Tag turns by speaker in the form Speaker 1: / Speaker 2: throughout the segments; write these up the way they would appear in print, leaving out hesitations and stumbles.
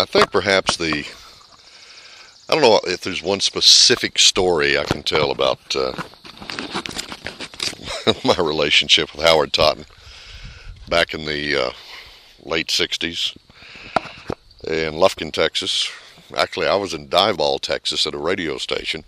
Speaker 1: think perhaps I don't know if there's one specific story I can tell about my relationship with Howard Totten back in the late 60s in Lufkin, Texas. Actually, I was in Diboll, Texas at a radio station.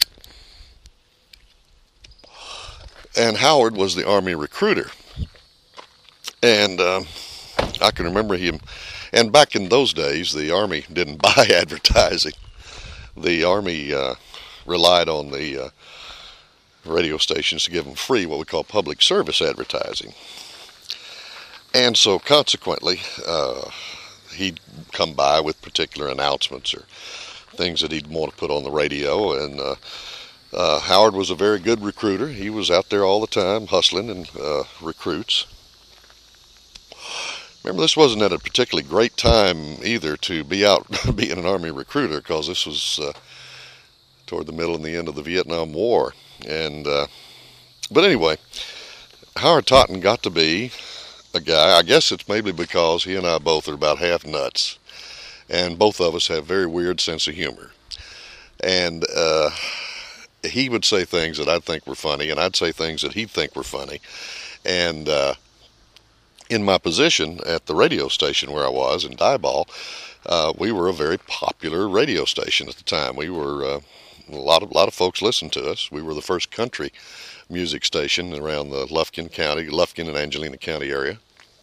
Speaker 1: And Howard was the Army recruiter. And I can remember him. And back in those days, the Army didn't buy advertising. The Army relied on the radio stations to give them free, what we call public service advertising. And so consequently, he'd come by with particular announcements or things that he'd want to put on the radio. And Howard was a very good recruiter. He was out there all the time hustling and recruits. Remember, this wasn't at a particularly great time either to be out being an Army recruiter, because this was toward the middle and the end of the Vietnam War. And but anyway, Howard Totten got to be a guy. I guess it's maybe because he and I both are about half nuts, and both of us have very weird sense of humor. And he would say things that I'd think were funny, and I'd say things that he'd think were funny. And in my position at the radio station where I was in Diboll, we were a very popular radio station at the time. We were a lot of folks listened to us. We were the first country music station around the Lufkin and Angelina County area.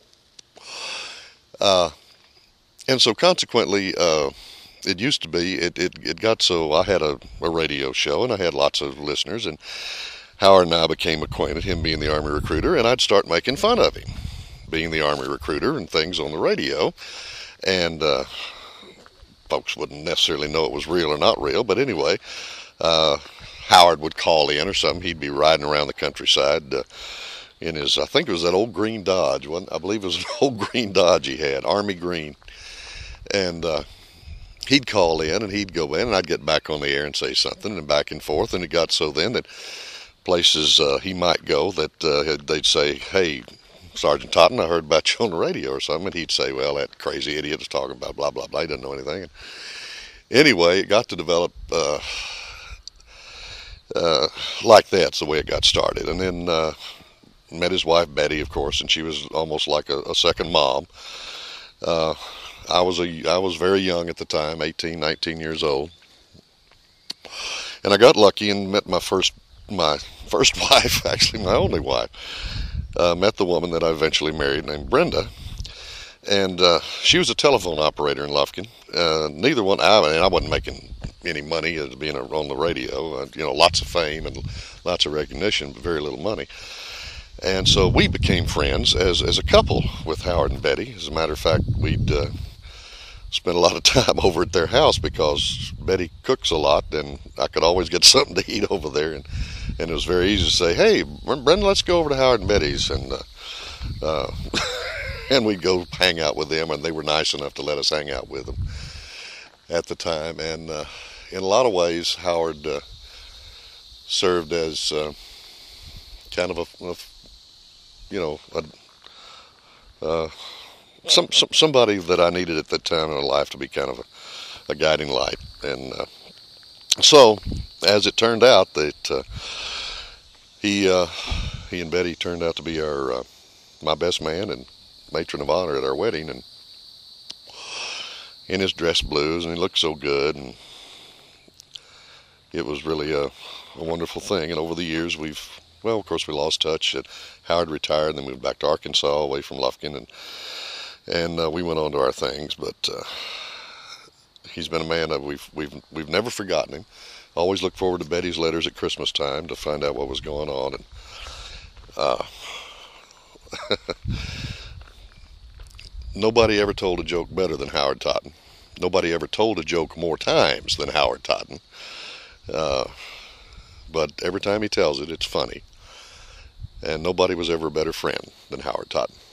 Speaker 1: And so consequently, it used to be, it got so I had a radio show and I had lots of listeners, and Howard and I became acquainted, him being the Army recruiter, and I'd start making fun of him being the Army recruiter and things on the radio. And folks wouldn't necessarily know it was real or not real, but anyway, Howard would call in or something. He'd be riding around the countryside in his, I think it was that old green Dodge. I believe it was an old green Dodge he had, Army green. And he'd call in and he'd go in, and I'd get back on the air and say something, and back and forth. And it got so then that places he might go that they'd say, "Hey, Sergeant Totten, I heard about you on the radio," or something. And he'd say, "Well, that crazy idiot is talking about blah, blah, blah. He doesn't know anything." And anyway, it got to develop like that's the way it got started. And then met his wife, Betty, of course, and she was almost like a second mom. I was very young at the time, 18, 19 years old. And I got lucky and met my first wife, actually my only wife. Met the woman that I eventually married, named Brenda. And she was a telephone operator in Lufkin. Neither one, I wasn't making any money as being on the radio. Lots of fame and lots of recognition, but very little money. And so we became friends as a couple with Howard and Betty. As a matter of fact, we'd spent a lot of time over at their house because Betty cooks a lot, and I could always get something to eat over there. And it was very easy to say, "Hey, Brenda, let's go over to Howard and Betty's." And and we'd go hang out with them, and they were nice enough to let us hang out with them at the time. And in a lot of ways, Howard served as kind of somebody that I needed at that time in my life to be kind of a guiding light. And so, as it turned out, that he and Betty turned out to be my best man and matron of honor at our wedding, and in his dress blues, and he looked so good, and it was really a wonderful thing. And over the years, of course, we lost touch. Howard retired, and then moved back to Arkansas, away from Lufkin, and we went on to our things. But he's been a man that we've never forgotten him. Always looked forward to Betty's letters at Christmas time to find out what was going on. And nobody ever told a joke better than Howard Totten. Nobody ever told a joke more times than Howard Totten. But every time he tells it, it's funny. And nobody was ever a better friend than Howard Totten.